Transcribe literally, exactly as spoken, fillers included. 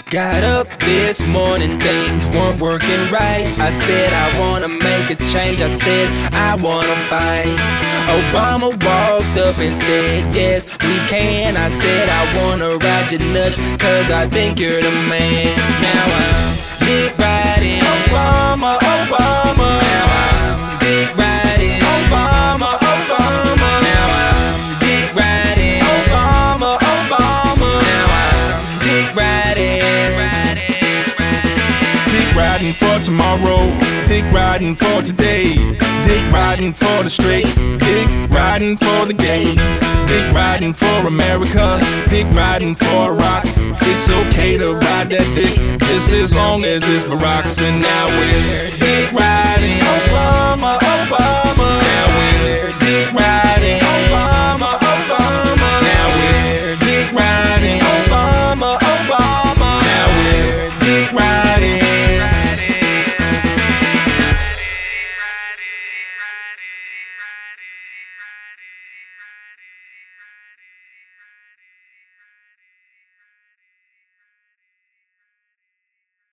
Got up this morning, things weren't working right. I said I wanna make a change, I said I wanna fight. Obama walked up and said, yes, we can. I said I wanna ride your nuts, cause I think you're the man. Now I'm dick riding Obama, Obama. Now I'm dick riding Obama, Obama. Now I'm dick riding Obama, Obama. Now I'm dick riding. Dick riding for tomorrow, dick riding for today, dick riding for the straight, dick riding for the gay, dick riding for America, dick riding for rock. It's okay to ride that dick, just as long as it's Barack's. And now we're dick riding Obama, Obama.